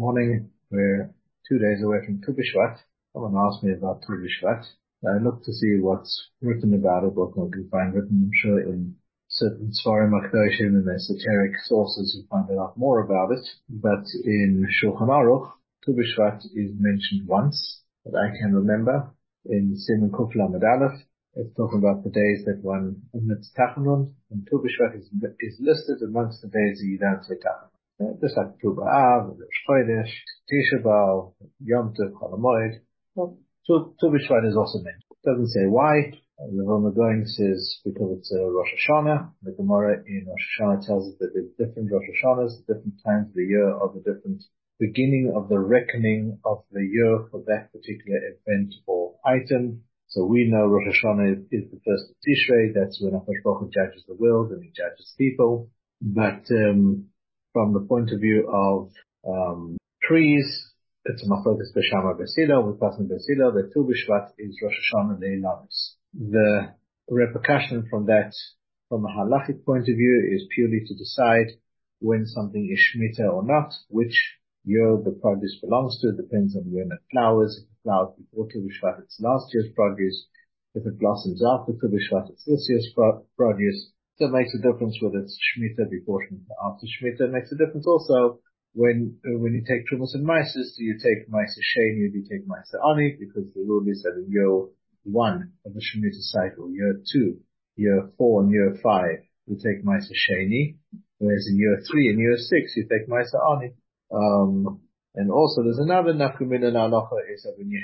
Morning. We're 2 days away from Tu B'Shvat. Someone asked me about Tu B'Shvat. I looked to see what's written about it, what one can find written, I'm sure, in certain Sfarim HaKadoshim and esoteric sources you find out more about it. But in Shulchan Aruch, Tu B'Shvat is mentioned once, that I can remember, in Siman Kuf Lamed Aleph. It's talking about the days that one omits Tachanun, and Tu B'Shvat is listed amongst the days that you don't say Tachanun. Just like Tu B'Av, Rosh Chodesh, Tisha B'Av, Yom Tov, Chol Hamoed. Tu B'Shvat is also mentioned. It doesn't say why. The Vilna Gaon says because it's a Rosh Hashanah. The Gemara in Rosh Hashanah tells us that there's different Rosh Hashanahs, different times of the year, of the different beginning of the reckoning of the year for that particular event or item. So we know Rosh Hashanah is the first of Tishrei. That's when HaKadosh Baruch Hu judges the world and he judges people. But from the point of view of trees, it's a machlokas b'Shamma b'Sila, with Pasna b'Sila, that Tu B'Shvat is Rosh Hashanah le'Elamis. The repercussion from that, from a halachic point of view, is purely to decide when something is Shemitah or not, which year the produce belongs to. It depends on when it flowers. If it flowers before Tu B'Shvat, it's last year's produce. If it blossoms after Tu B'Shvat, it's this year's produce. So it makes a difference whether it's Shemitah before Shemitah, after Shemitah. It makes a difference also when you take Trumas and Maises. Do you take Maises Sheni or do you take Maises Ani? Because the rule is that in year 1 of the Shemitah cycle, year 2, year 4 and year 5, you take Maises Sheni, whereas in year 3 and year 6, you take Maises Ani. And also there's another nafkamina in halacha is that when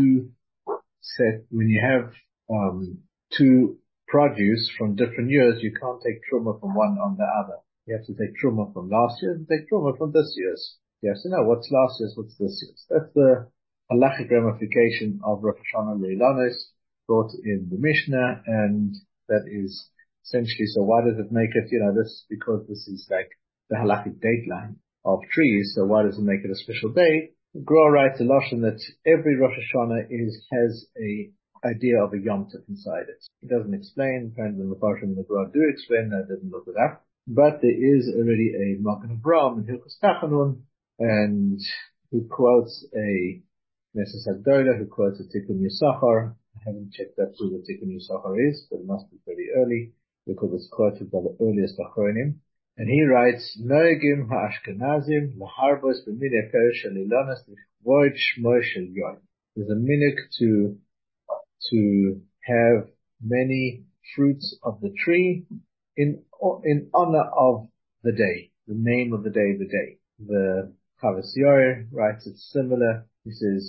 you have two produce from different years, you can't take truma from one on the other. You have to take truma from last year and take truma from this year's. You have to know what's last year's, what's this year's. That's the halachic ramification of Rosh Hashanah Le'Elamis brought in the Mishnah, and that is essentially, so why does it make it, because this is like the halachic dateline of trees, so why does it make it a special day? Gra writes a lashon that every Rosh Hashanah has a idea of a Yom Tov inside it. He doesn't explain. Apparently the Parshim and the Gra do explain. I didn't look it up. But there is already a Magen Avraham in Hilchos Tachanun, and who quotes a Knesset Hagdolah, who quotes a Tikkun Yisachar. I haven't checked that who the Tikkun Yisachar is, but it must be pretty early, because it's quoted by the earliest Achronim. And he writes, Noegim ha'ashkenazim laharbos b'minei perish shalilanas l'chvoid shmo shel yom. There's a minhag to have many fruits of the tree in honor of the day, the name of the day. The Chavos Yair writes it similar. He says,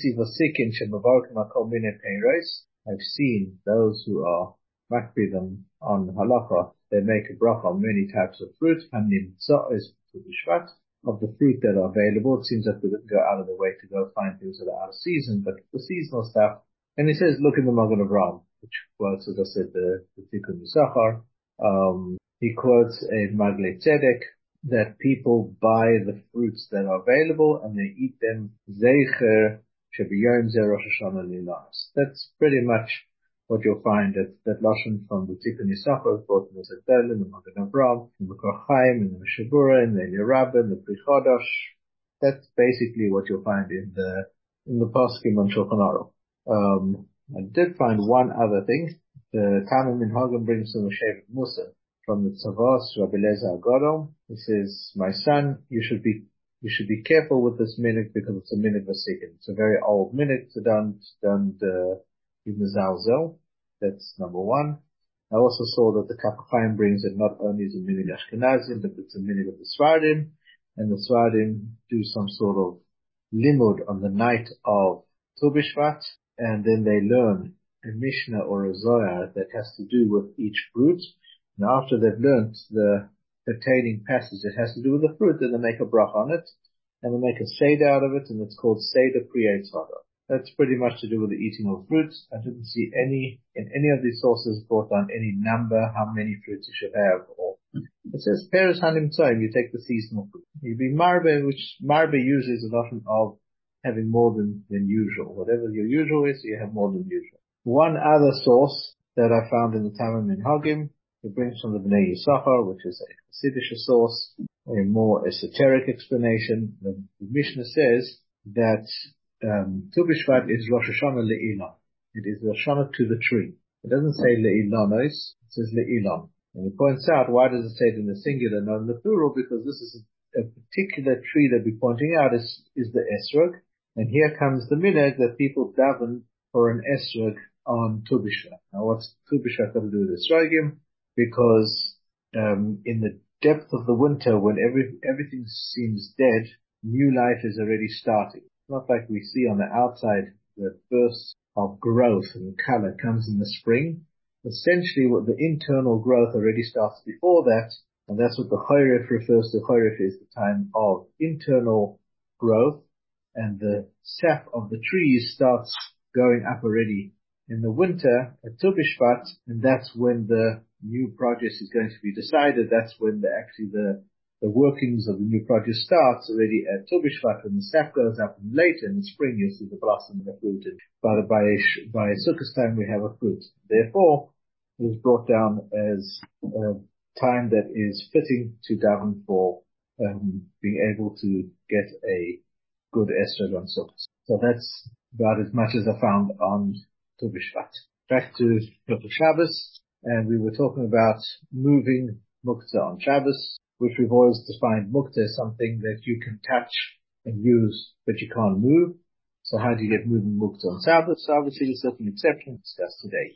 I've seen those who are makpidim on halacha, they make a bracha on many types of fruit, and in is of the fruit that are available. It seems that we didn't go out of the way to go find things that are out of season, but the seasonal stuff. And he says, look in the Magen Avraham, which quotes, as I said, the Tikkun Yisachar. He quotes a Magle Tzedek, that people buy the fruits that are available and they eat them. Zeicher Shebiyom Zeh Rosh Hashanah Le'Elamis. That's pretty much what you'll find that lashon from the Tikkun Yisachar, both in the Zedel, in the Magen Avraham, in the Kor Chaim, in the Mishabura, in the Eliyah Rabbah, in the Pri Chodosh. That's basically what you'll find in the Paskim on Shulchan Aruch. I did find one other thing. The Tamim Minhagim brings from the Shevet Musa, from the Tzavos, Rabbi Lezer Agadol. He says, my son, you should be careful with this minhag because it's a minhag vasikin. It's a very old minhag, so don't be mezalzel. That's number one. I also saw that the Kaf HaChaim brings it not only as a minhag Ashkenazim, but it's a minhag of the Sfardim, and the Sfardim do some sort of limud on the night of Tu B'Shvat, and then they learn a Mishnah or a Zohar that has to do with each fruit. And after they've learnt the pertaining passage that has to do with the fruit, then they make a bracha on it, and they make a seder out of it, and it's called Seder Pri Eitz Hara. That's pretty much to do with the eating of fruits. I didn't see in any of these sources brought down any number, how many fruits you should have, or it says Peres Hanim Tzoim, you take the seasonal fruit. You be Marbe, which Marbe usually is a notion of having more than usual. Whatever your usual is, you have more than usual. One other source that I found in the Tamim Minhagim, it brings from the Bnei Yisachar, which is a Hasidic source, a more esoteric explanation. The Mishnah says that Tu B'Shvat is Rosh Hashanah le'ilon. It is Rosh Hashanah to the tree. It doesn't say le'ilonos, it says le'ilon. And he points out, why does it say it in the singular, not in the plural? Because this is a particular tree that we're pointing out is the esrog. And here comes the minhag that people daven for an esrog on Tu B'Shvat. Now what's Tu B'Shvat got to do with esrogim? Because in the depth of the winter, when everything seems dead, new life is already starting. It's not like we see on the outside the bursts of growth and color comes in the spring. Essentially, what the internal growth already starts before that, and that's what the Chorif refers to. Chorif is the time of internal growth, and the sap of the trees starts going up already in the winter at Tu B'Shvat, and that's when the new produce is going to be decided. That's when the workings of the new produce starts already at Tu B'Shvat, when the sap goes up, and later in the spring you see the blossom and the fruit. And by Sukkot time we have a fruit. Therefore, it is brought down as a time that is fitting to daven for being able to get a good esrog on Sukkot. So that's about as much as I found on Tu B'Shvat. Back to Shabbos, and we were talking about moving muktzah on Shabbos, which we've always defined muktzah as something that you can touch and use, but you can't move. So how do you get moving muktzah on Shabbos? So obviously there's certain exceptions discussed today.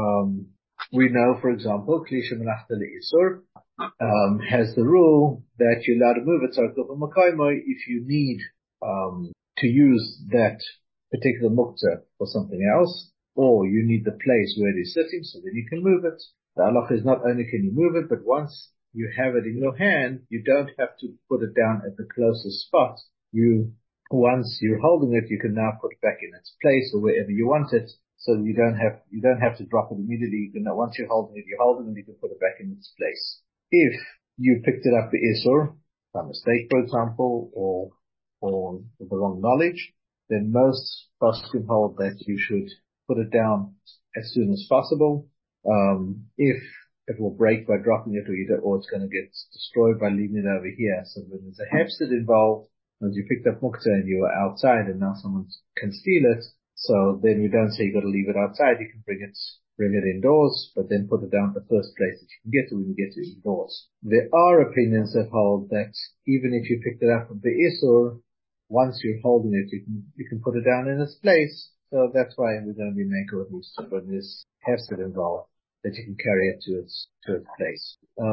We know, for example, Klisha Menachta Le'isur has the rule that you're allowed to move it if you need to use that particular muktzah for something else, or you need the place where it is sitting, so then you can move it. The halacha is not only can you move it, but once you have it in your hand, you don't have to put it down at the closest spot. Once you're holding it, you can now put it back in its place or wherever you want it. So you don't have to drop it immediately. Once you're holding it, you can put it back in its place. If you picked it up the Isur, by mistake, for example, or with the wrong knowledge, then most poskim hold that you should put it down as soon as possible. If it will break by dropping it, or it's going to get destroyed by leaving it over here. So when there's a hefset involved, as you picked up muktzah and you were outside and now someone can steal it, so then you don't say you got to leave it outside. You can bring it indoors, but then put it down the first place that you can get to when you get to indoors. There are opinions that hold that even if you picked it up from the Isur, once you're holding it, you can put it down in its place. So that's why we're going to be making at least when there's hefset involved, that you can carry it to its place.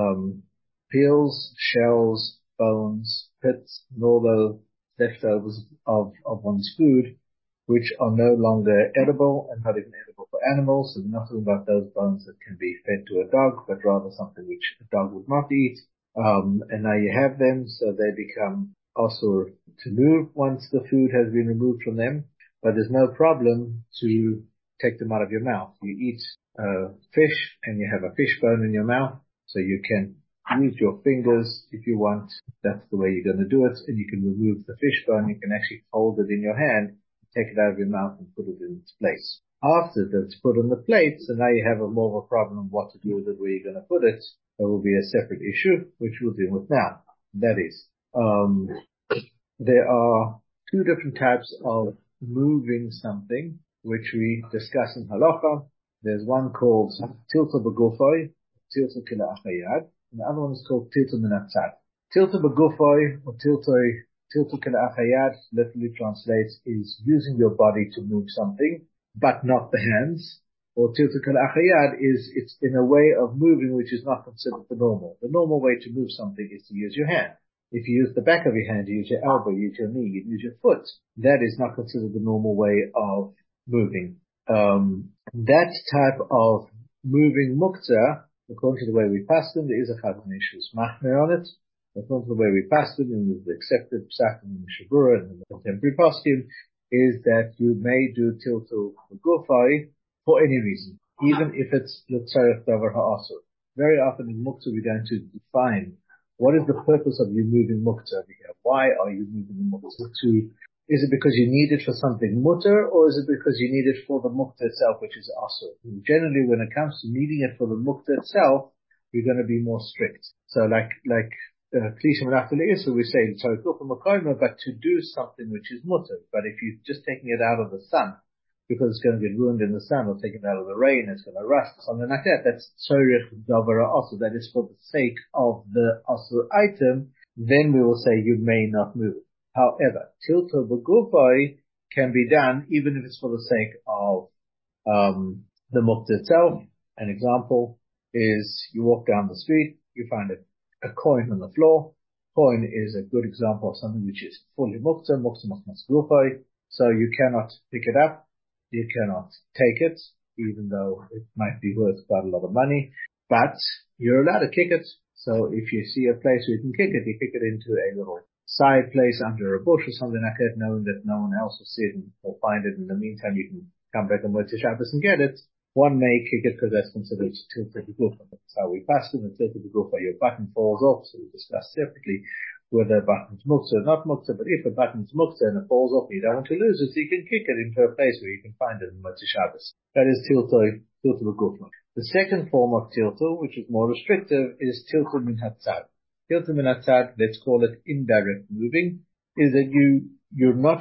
Peels, shells, bones, pits, and all those leftovers of one's food, which are no longer edible and not even edible for animals. So we're not talking about those bones that can be fed to a dog, but rather something which a dog would not eat. And now you have them, so they become also to move once the food has been removed from them. But there's no problem to take them out of your mouth. You eat fish and you have a fish bone in your mouth, so you can use your fingers if you want. That's the way you're going to do it. And you can remove the fish bone. You can actually hold it in your hand, take it out of your mouth and put it in its place. After that's put on the plate, so now you have a more of a problem of what to do with it, where you're going to put it. That will be a separate issue, which we'll deal with now. That is, there are two different types of moving something, which we discuss in halacha. There's one called tilta b'gufay, tilta kila achayad, and the other one is called tilta min hatzad. Tilta b'gufay, or tilta kila achayad, literally translates is using your body to move something, but not the hands. Or tilta kila achayad it's in a way of moving which is not considered the normal. The normal way to move something is to use your hand. If you use the back of your hand, you use your elbow, you use your knee, you use your foot. That is not considered the normal way of moving. That type of moving muktzah, according to the way we pass them, there is a chazon ishus machmer on it. According to the way we pass them, and the accepted psak in the Shabura and the contemporary poskim, is that you may do tiltu gufay for any reason, even if it's l'tzarech davar ha'asur. Very often in muktzah we're going to define what is the purpose of you moving muktzah over here? Why are you moving the muktzah? Is it because you need it for something mutter, or is it because you need it for the muktzah itself, which is asur? Generally, when it comes to needing it for the muktzah itself, you're going to be more strict. So like Klishim so we say but to do something which is mutter. But if you're just taking it out of the sun, because it's going to get ruined in the sun, or taking it out of the rain, it's going to rust, something like that, that's tzorich davara asur, that is for the sake of the asur item, then we will say you may not move it. However, tilto b'gufay can be done even if it's for the sake of the mukta itself. An example is you walk down the street, you find a coin on the floor. Coin is a good example of something which is fully mukta gufay, so you cannot pick it up, you cannot take it, even though it might be worth quite a lot of money, but you're allowed to kick it. So if you see a place where you can kick it, you kick it into a little side place under a bush or something like that, knowing that no one else will see it or find it. In the meantime, you can come back on Motzei Shabbos and get it. One may kick it because that's considered tilted begufa. That's how we pass it. The tilted begufa, your button falls off. So we discussed separately whether a button's mukta or not mukta. But if a button's mukta and it falls off, and you don't want to lose it, so you can kick it into a place where you can find it in Motzei Shabbos. That is tilted begufa. The second form of tiltul, which is more restrictive, is tiltul min hatzad. Tiltul min hatzad, let's call it indirect moving, is that you're not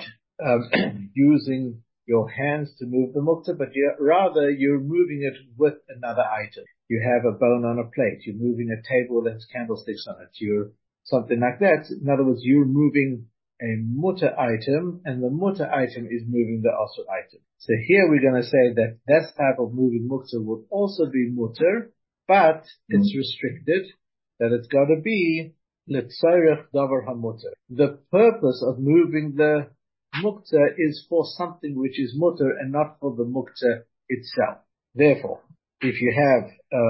using your hands to move the mukta, but rather you're moving it with another item. You have a bone on a plate, you're moving a table that has candlesticks on it, you're something like that. In other words, you're moving a mutter item, and the mutter item is moving the asur item. So here we're going to say that that type of moving mukta would also be mutter, but it's restricted, that it's got to be letzorech davar hamutter. The purpose of moving the mukta is for something which is mutter and not for the mukta itself. Therefore, if you have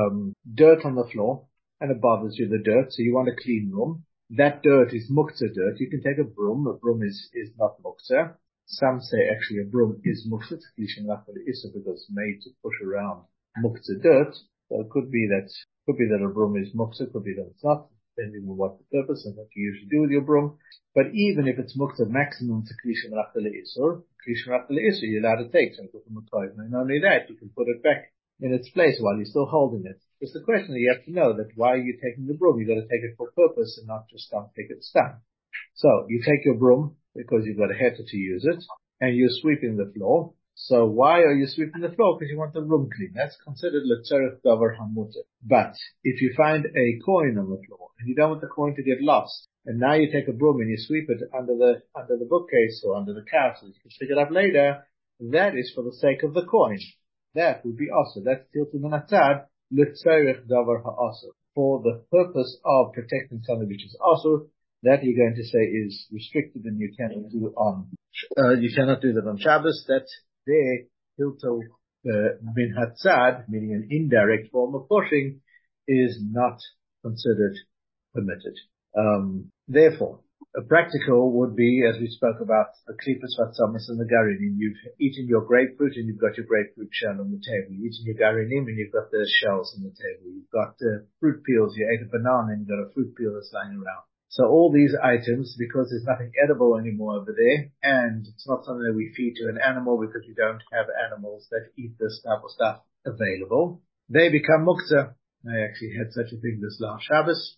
dirt on the floor and it bothers you, the dirt, so you want a clean room, that dirt is mukta dirt. You can take a broom. A broom is not mukta. Some say actually a broom is mukta, because it's made to push around mukta dirt. So it could be that a broom is mukta, could be that it's not, depending on what the purpose and what you usually do with your broom. But even if it's mukta maximum to klishim rachel isur, you're allowed to take some from. And not only that, you can put it back in its place while you're still holding it. It's the question that you have to know, that why are you taking the broom? You've got to take it for purpose and not just take it stuck. So you take your broom because you've got a heter to use it, and you're sweeping the floor. So why are you sweeping the floor? Because you want the room clean. That's considered letzorech davar hamutter. But if you find a coin on the floor and you don't want the coin to get lost, and now you take a broom and you sweep it under the bookcase or under the couch so you can pick it up later, that is for the sake of the coin. That would be asur. That's tiltul min hatzad letzorech davar ha'asur, for the purpose of protecting something which is asur. That you're going to say is restricted, and you cannot do you cannot do that on Shabbos. That's there, tiltul min hatzad, meaning an indirect form of pushing, is not considered permitted. Therefore, a practical would be, as we spoke about, the klipas vatzamas and the garinim. You've eaten your grapefruit and you've got your grapefruit shell on the table. You've eaten your garinim and you've got the shells on the table. You've got fruit peels. You ate a banana and you've got a fruit peel that's lying around. So all these items, because there's nothing edible anymore over there, and it's not something that we feed to an animal because we don't have animals that eat this type of stuff available, they become mukta. I actually had such a thing this last Shabbos.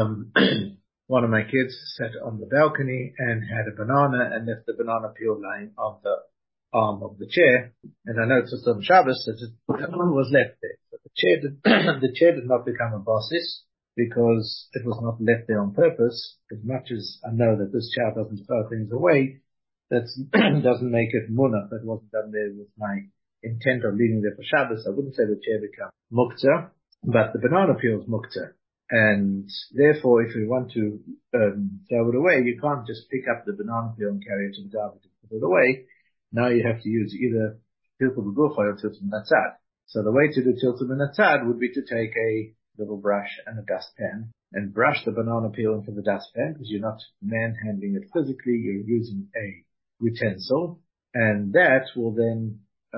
One of my kids sat on the balcony and had a banana and left the banana peel lying on the arm of the chair. And I noticed on Shabbos that the banana was left there. But the chair did not become a basis, because it was not left there on purpose. As much as I know that this child doesn't throw things away, that doesn't make it munach. That wasn't done there with my intent of leaving there for Shabbos. I wouldn't say the chair became mukta, but the banana peel is mukta. And therefore, if you want to throw it away, you can't just pick up the banana peel and carry it to the garbage and put it away. Now you have to use either tiltul b'gufay or tiltul min hatzad. So the way to do tiltul min hatzad would be to take a little brush and a dustpan and brush the banana peel into the dustpan, because you're not manhandling it physically, you're using a utensil, and that will then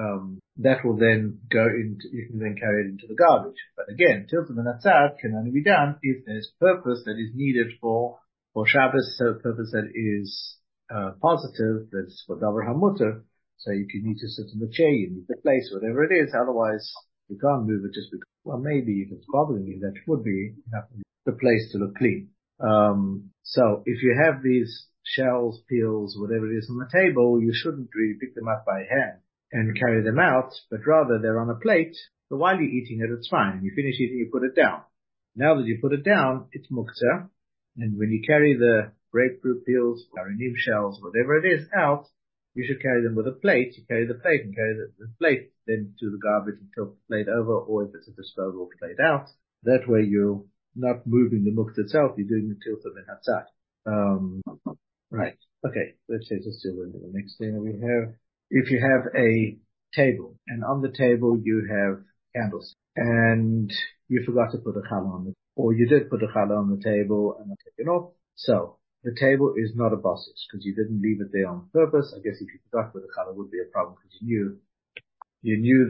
go into, you can then carry it into the garbage. But again, tiltul min hatzad can only be done if there's purpose that is needed for Shabbos, so purpose that is positive, that's for davar hamutter. So you can need to sit in the chair, you need the place, whatever it is, otherwise you can't move it just because, well, maybe if it's bothering you, that would be enough the place to look clean. So if you have these shells, peels, whatever it is on the table, you shouldn't really pick them up by hand and carry them out, but rather they're on a plate. So while you're eating it, it's fine. You finish eating, you put it down. Now that you put it down, it's muktzah. And when you carry the grapefruit peels, aranim shells, whatever it is out, you should carry them with a plate. You carry the plate and carry the plate then to the garbage and tilt the plate over, or if it's a disposable plate out. That way you're not moving the muktzah itself, you're doing the tilta min hatzad. Right. Okay. Let's say just do the next thing we have. If you have a table and on the table you have candles and you forgot to put a challah on it, or you did put a challah on the table and not taken off. So the table is not a basis because you didn't leave it there on purpose. I guess if you forgot to put a challah would be a problem because you knew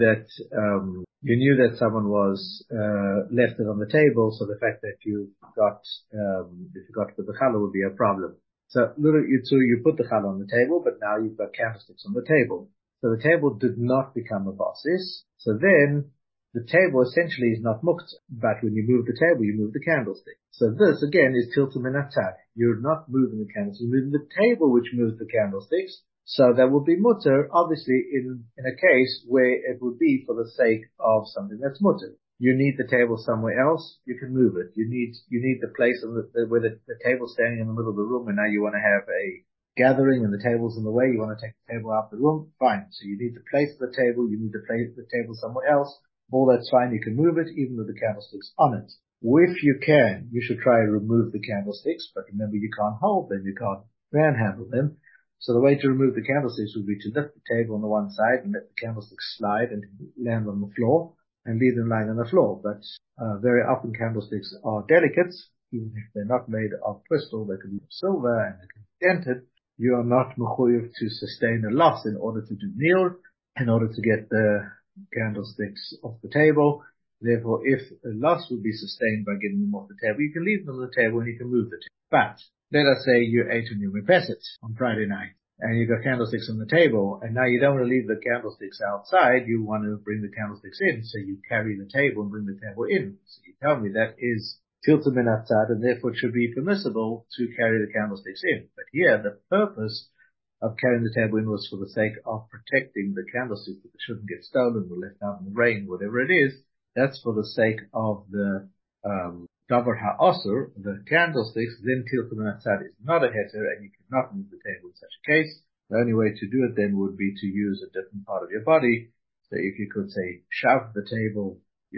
that someone was left it on the table. So the fact that you forgot to put the challah would be a problem. So you put the challah on the table, but now you've got candlesticks on the table. So the table did not become a basis. So then the table essentially is not muktzah. But when you move the table, you move the candlestick. So this again is tilta min hatzad. You're not moving the candlestick, you're moving the table which moves the candlesticks. So that would be mutter, obviously, in a case where it would be for the sake of something that's mutter. You need the table somewhere else, you can move it. You need the place where the table's standing in the middle of the room and now you want to have a gathering and the table's in the way, you want to take the table out of the room, fine. So you need to place the table, you need to place the table somewhere else, all that's fine, you can move it even with the candlesticks on it. If you can, you should try and remove the candlesticks, but remember you can't hold them, you can't manhandle them. So the way to remove the candlesticks would be to lift the table on the one side and let the candlesticks slide and land on the floor and leave them lying on the floor. But very often candlesticks are delicate, even if they're not made of crystal, they can be of silver and they can be dented. You are not mechuyev to sustain a loss in order to do nir, in order to get the candlesticks off the table. Therefore, if a loss would be sustained by getting them off the table, you can leave them on the table and you can move the table. But let us say you ate on your Merpeset on Friday night and you've got candlesticks on the table and now you don't want to leave the candlesticks outside, you want to bring the candlesticks in, so you carry the table and bring the table in. So you tell me that is tilta min hatzad and therefore it should be permissible to carry the candlesticks in. But here the purpose of carrying the table in was for the sake of protecting the candlesticks that they shouldn't get stolen or left out in the rain, whatever it is. That's for the sake of the davar ha'asur, the candlesticks. Then tilta min hatzad is not a heter and you cannot move the table in such a case. The only way to do it then would be to use a different part of your body. So if you could say shove the table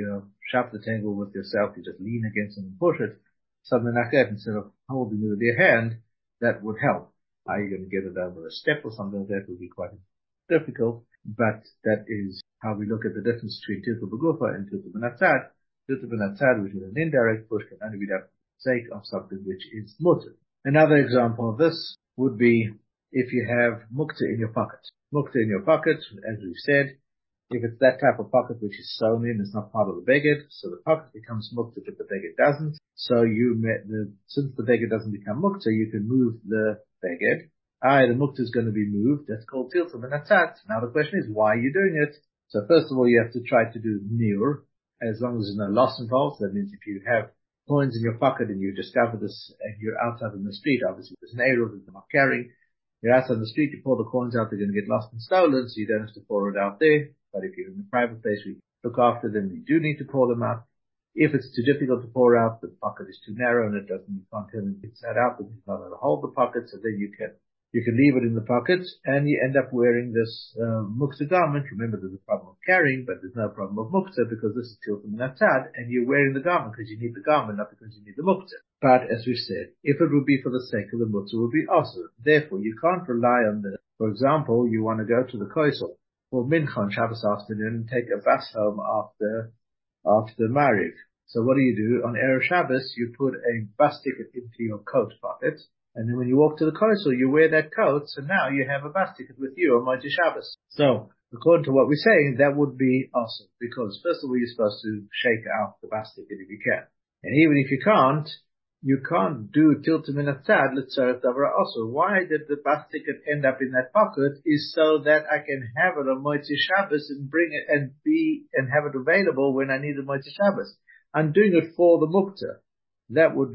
with yourself, you just lean against it and push it, something like that, instead of holding it with your hand, that would help. How are you going to get it over a step or something like that would be quite difficult, but that is how we look at the difference between tilta b'gufa and tilta min hatzad. Tilta min hatzad, which is an indirect push, can only be done for the sake of something which is mutter. Another example of this would be if you have muktzah in your pocket. Muktzah in your pocket, as we've said, if it's that type of pocket which is sewn in, it's not part of the beged, so the pocket becomes muktzah if the beged doesn't. So since the beged doesn't become muktzah, you can move the beged. The muktzah is going to be moved. That's called tilta min hatzad. Now the question is, why are you doing it? So first of all, you have to try to do nir, as long as there's no loss involved. That means if you have coins in your pocket and you discover this and you're outside in the street, obviously there's an error that you're not carrying. You're outside in the street, you pull the coins out, they're going to get lost and stolen, so you don't have to pour it out there. But if you're in a private place where you look after them, you do need to pour them out. If it's too difficult to pour out, the pocket is too narrow and you can't tell them it's that out, but you're not able to hold the pocket, so then you can leave it in the pocket and you end up wearing this muktzah garment. Remember, there's a problem of carrying, but there's no problem of muktzah because this is tilta min hatzad and you're wearing the garment because you need the garment, not because you need the muktzah. But as we've said, if it would be for the sake of the muktzah, it would be asur. Therefore, you can't rely on this. For example, you want to go to the koisel for mincha on Shabbos afternoon and take a bus home after Mariv. So what do? On Erev Shabbos, you put a bus ticket into your coat pocket. And then when you walk to the koisel, you wear that coat, so now you have a bus ticket with you on Motzei Shabbos. So, according to what we're saying, that would be awesome, because first of all, you're supposed to shake out the bus ticket if you can. And even if you can't do tilta min hatzad, let's say davar ha'asur. Why did the bus ticket end up in that pocket? Is so that I can have it on Motzei Shabbos and bring it and have it available when I need it Motzei Shabbos. I'm doing it for the muktzah. That would be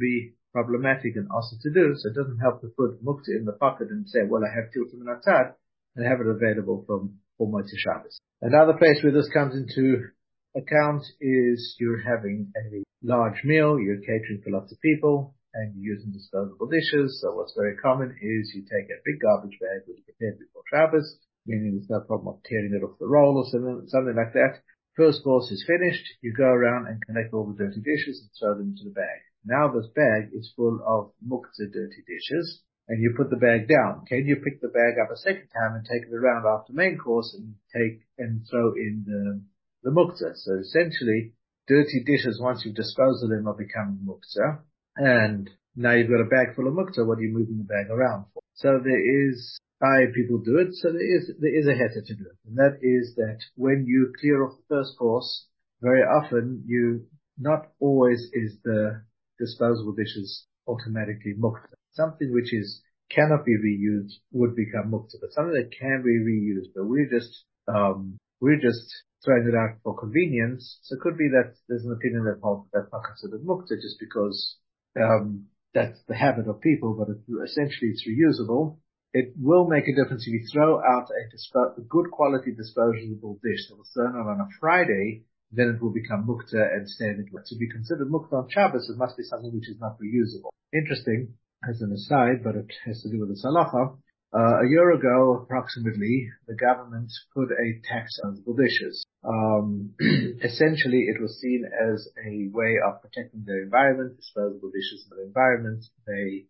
problematic and also to do. So it doesn't help to put muktzah in the pocket and say, well, I have tiltum and atad, and have it available for Motzei Shabbos. Another place where this comes into account is you're having a large meal, you're catering for lots of people, and you're using disposable dishes. So what's very common is you take a big garbage bag which is prepared before Shabbos, meaning there's no problem of tearing it off the roll or something like that. First course is finished, you go around and collect all the dirty dishes and throw them into the bag. Now this bag is full of muktzah dirty dishes, and you put the bag down. Can you pick the bag up a second time and take it around after main course and throw in the muktzah? So essentially, dirty dishes, once you've disposed of them, are becoming muktzah. And now you've got a bag full of muktzah. What are you moving the bag around for? So people do it. So there is a heter to do it. And that is that when you clear off the first course, very often not always is the disposable dishes automatically muktzah. Something which cannot be reused would become muktzah, but something that can be reused, but we're just throwing it out for convenience. So it could be that there's an opinion that holds that's not considered muktzah just because that's the habit of people, but essentially it's reusable. It will make a difference if you throw out a good quality disposable dish that was thrown out on a Friday, then it will become muktzah and stay in it. To be considered muktzah on Shabbos, it must be something which is not reusable. Interesting, as an aside, but it has to do with the halacha. A year ago, approximately, the government put a tax on disposable dishes. Essentially, it was seen as a way of protecting the environment. Disposable dishes in the environment, they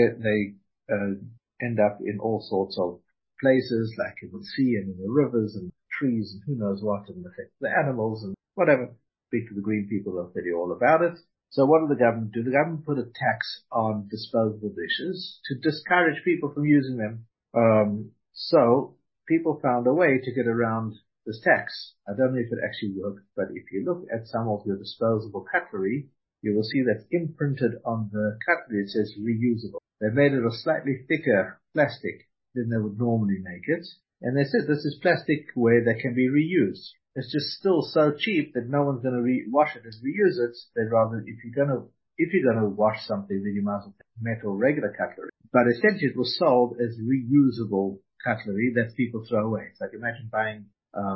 end up in all sorts of places, like in the sea and in the rivers and trees and who knows what, and affect the animals and whatever. Speak to the green people, they'll tell you all about it. So what did the government do? The government put a tax on disposable dishes to discourage people from using them. So people found a way to get around this tax. I don't know if it actually worked, but if you look at some of your disposable cutlery, you will see that imprinted on the cutlery, it says reusable. They made it of slightly thicker plastic than they would normally make it. And they said this is plastic where they can be reused. It's just still so cheap that no one's going to wash it and reuse it. They'd rather, if you're going to wash something, then you might as well take metal regular cutlery. But essentially it was sold as reusable cutlery that people throw away. It's like imagine buying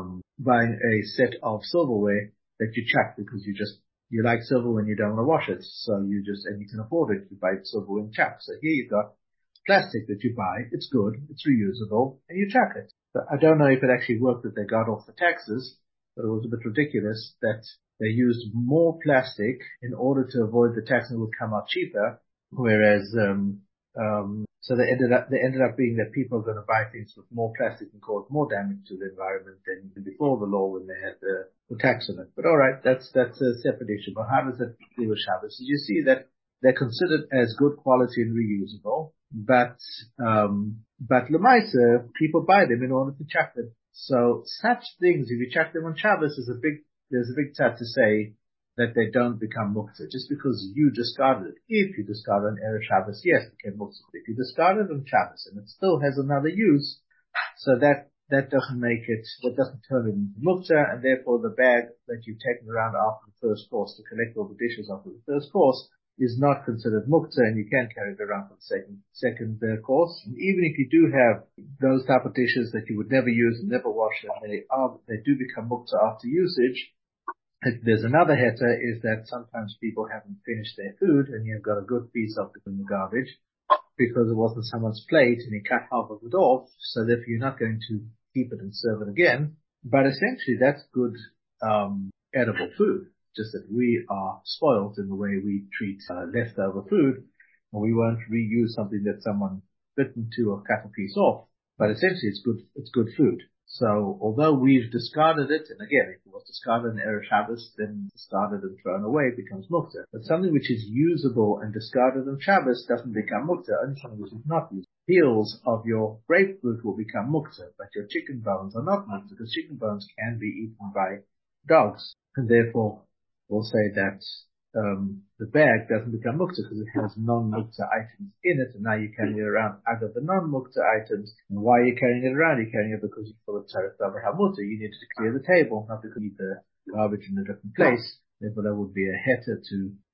a set of silverware that you chuck because you like silver when you don't want to wash it. So and you can afford it. You buy silverware and chuck. So here you've got plastic that you buy. It's good. It's reusable and you chuck it. So I don't know if it actually worked that they got off the taxes, but it was a bit ridiculous that they used more plastic in order to avoid the tax and it would come out cheaper. Whereas, so they ended up being that people are going to buy things with more plastic and cause more damage to the environment than before the law when they had the tax on it. But all right, that's a separate issue. But how does it deal with Shabbos? So you see that they're considered as good quality and reusable, but Lemaisa, people buy them in order to chuck them. So such things, if you chuck them on Shabbos, there's a big tzad to say that they don't become muktzah just because you discarded it. If you discard it on Erev Shabbos, yes, it became muktzah. If you discard it on Shabbos and it still has another use, so that doesn't turn it into muktzah, and therefore the bag that you've taken around after the first course to collect all the dishes after the first course is not considered muktzah, and you can carry it around for the second course. And even if you do have those type of dishes that you would never use and never wash, and they do become muktzah after usage. There's another heter is that sometimes people haven't finished their food and you've got a good piece of it in the garbage because it wasn't someone's plate and you cut half of it off, so therefore you're not going to keep it and serve it again. But essentially that's good edible food. Just that we are spoiled in the way we treat leftover food, and we won't reuse something that someone bit into or cut a piece off. But essentially it's good food. So although we've discarded it, and again, if it was discarded in Erev Shabbos, then discarded and thrown away, it becomes muktzah. But something which is usable and discarded on Shabbos doesn't become muktzah. Only something which is not usable. Peels of your grapefruit will become muktzah, but your chicken bones are not muktzah, because chicken bones can be eaten by dogs. And therefore, we'll say that the bag doesn't become muktzah because it has non-muktzah items in it, and now you carry it around out of the non-muktzah items. And why are you carrying it around? You're carrying it because you feel it's tzarech davar hamutah. You needed to clear the table, not because you need the garbage in a different place. Therefore, there would be a heter to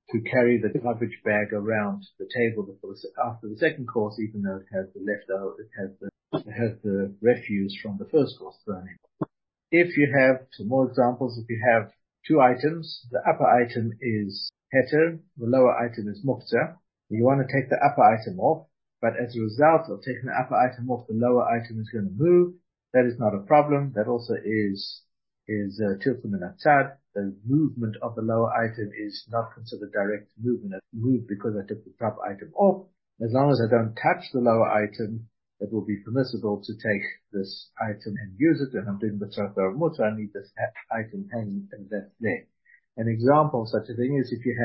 to carry the garbage bag around the table after the second course, even though it has the leftover, it has the refuse from the first course thrown in. If you have some more examples, if you have two items, the upper item is heter, the lower item is mukta. You want to take the upper item off, but as a result of taking the upper item off, the lower item is going to move. That is not a problem. That also is tiltum min atzad. The movement of the lower item is not considered direct movement. It's moved because I took the top item off. As long as I don't touch the lower item, it will be permissible to take this item and use it. And I'm doing the tzarech mutter, I need this item hanging and that's there. An example of such a thing is if you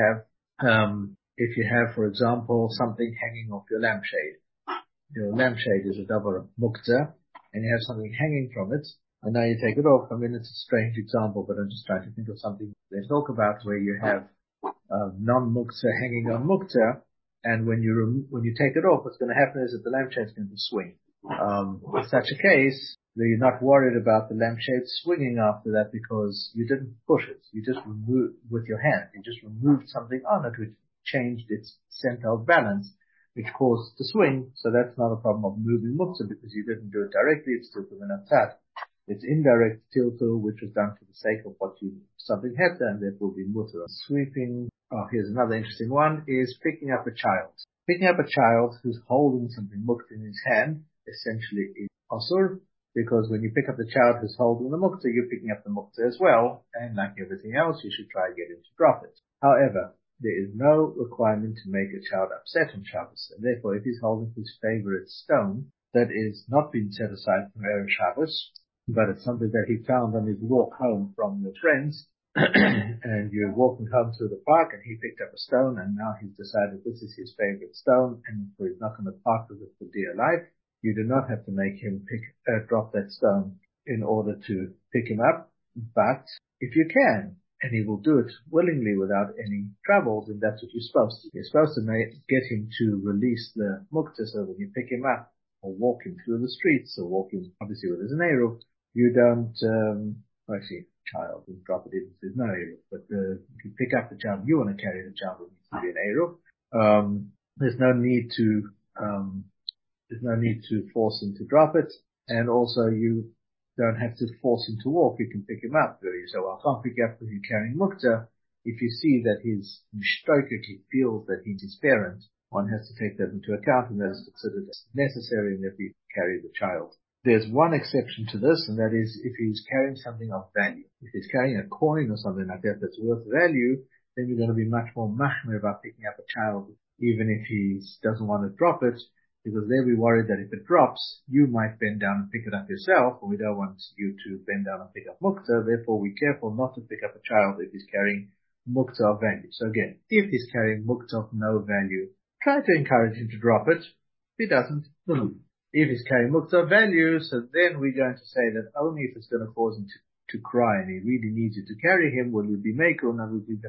have, for example, something hanging off your lampshade. Your lampshade is a davar mukta, and you have something hanging from it, and now you take it off. I mean, it's a strange example, but I'm just trying to think of something they talk about where you have non-mukta hanging on mukta, and when you take it off, what's going to happen is that the lampshade is going to swing. In such a case, you're not worried about the lampshade swinging after that because you didn't push it. You just removed with your hand. You just removed something on it which changed its center of balance, which caused the swing. So that's not a problem of moving mukta because you didn't do it directly. It's tiltul min atzad. It's indirect tiltul, which was done for the sake of what something had done, that will be mutter. Sweeping. Oh, here's another interesting one, is picking up a child. Picking up a child who's holding something mukta in his hand, essentially is asur, because when you pick up the child who's holding the mukta, you're picking up the mukta as well, and like everything else, you should try and get him to drop it. However, there is no requirement to make a child upset on Shabbos, and therefore if he's holding his favorite stone that is not been set aside from Erev Shabbos, but it's something that he found on his walk home from your friends, and you're walking home through the park and he picked up a stone and now he's decided this is his favorite stone and so he's not going to part with it for dear life, you do not have to make him drop that stone in order to pick him up. But if you can, and he will do it willingly without any trouble, then that's what you're supposed to do. You're supposed to get him to release the mukta, so when you pick him up or walk him through the streets or walk him obviously with his eruv, you don't actually child and drop it in. There's no eruv, but if you pick up the child, you want to carry the child, it needs to be an eruv. There's no need to force him to drop it, and also you don't have to force him to walk. You can pick him up. You say, well, I can't pick you up because you're carrying mukta. If you see that he's mishtoket, he feels that he's his parent, one has to take that into account, and that is considered necessary, and that we carry the child. There's one exception to this, and that is if he's carrying something of value. If he's carrying a coin or something like that that's worth value, then you're going to be much more machmir about picking up a child, even if he doesn't want to drop it, because they'll be worried that if it drops, you might bend down and pick it up yourself, and we don't want you to bend down and pick up mukta. Therefore, be careful not to pick up a child if he's carrying mukta of value. So again, if he's carrying mukta of no value, try to encourage him to drop it. If he doesn't, if he's carrying mukta of value, so then we're going to say that only if it's going to cause him to cry and he really needs you to carry him, will you be maker, and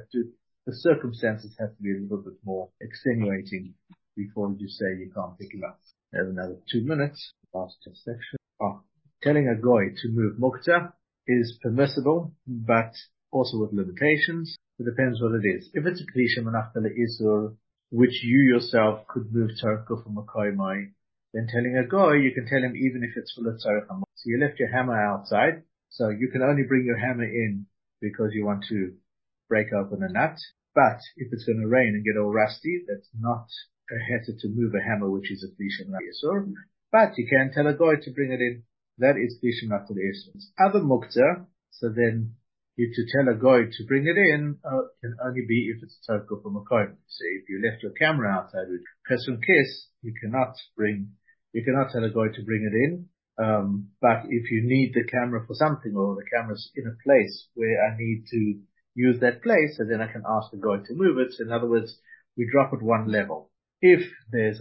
the circumstances have to be a little bit more extenuating before you say you can't pick him up. We have another 2 minutes. Last section. Telling a goy to move mukta is permissible, but also with limitations. It depends what it is. If it's a klisha menachta le'isur, which you yourself could move tzarech from a koimai, then telling a goy, you can tell him even if it's for the tzarech. So you left your hammer outside, so you can only bring your hammer in because you want to break open a nut. But if it's going to rain and get all rusty, that's not a heter to move a hammer, which is a klisha menachta. But you can tell a goy to bring it in. That is klisha menachta le'isur. Other mukta, so then to tell a goy to bring it in can only be if it's tzarech from a kohen. So if you left your camera outside with chesron kiss, you cannot tell a goy to bring it in. But if you need the camera for something, or the camera's in a place where I need to use that place, so then I can ask the goy to move it. So in other words, we drop it one level. If there's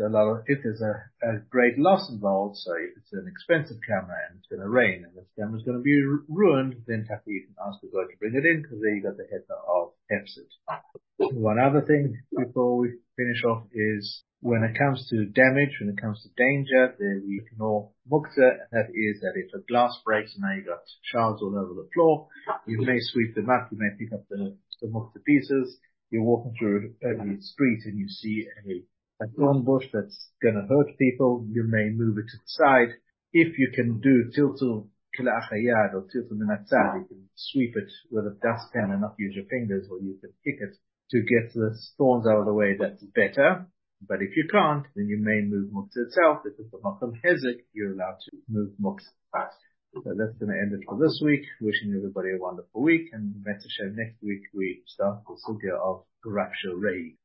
a great loss involved, so if it's an expensive camera and it's going to rain and the camera's going to be ruined, then you can ask the guy to bring it in, because there you got the heter of hefset. One other thing before we finish off is when it comes to damage, when it comes to danger, we ignore mukta, and that is that if a glass breaks and now you got shards all over the floor, you may sweep them up, you may pick up the mukta pieces. you're walking through a street and you see a thorn bush that's going to hurt people, you may move it to the side. If you can do tiltul kila'achayad or tiltul minatzad, you can sweep it with a dustpan and not use your fingers, or you can kick it to get the thorns out of the way. That's better. But if you can't, then you may move muktzah itself. Because the makom hezek, you're allowed to move muktzah fast. So that's going to end it for this week. Wishing everybody a wonderful week. And next week we start the sugya of rapture raid.